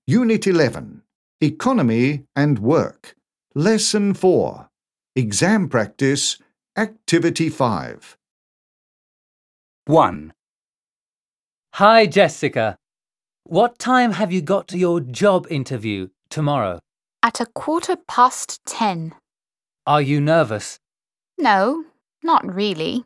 Unit 11, Economy and Work. Lesson 4, Exam Practice, Activity 5. 1. Hi, Jessica. What time have you got to your job interview tomorrow? At 10:15. Are you nervous? No, not really.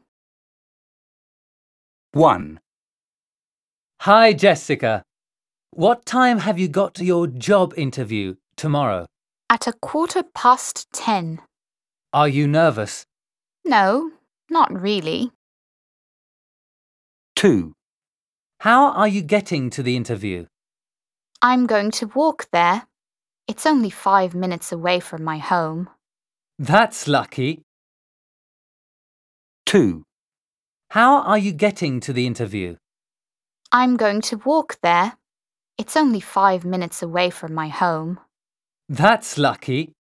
1. Hi, Jessica. What time have you got to your job interview tomorrow? At 10:15. Are you nervous? No, not really. 2. How are you getting to the interview? I'm going to walk there. It's only 5 minutes away from my home. That's lucky. 2. How are you getting to the interview? I'm going to walk there. It's only 5 minutes away from my home. That's lucky.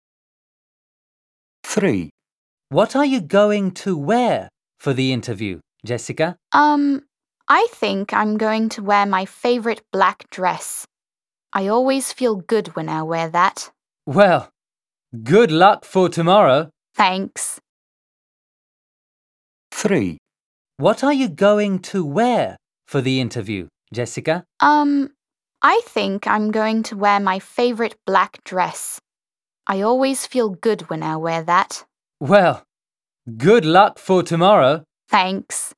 3. What are you going to wear for the interview, Jessica? I think I'm going to wear my favorite black dress. I always feel good when I wear that. Well, good luck for tomorrow. Thanks. 3. What are you going to wear for the interview, Jessica? I think I'm going to wear my favorite black dress. I always feel good when I wear that. Well, good luck for tomorrow. Thanks.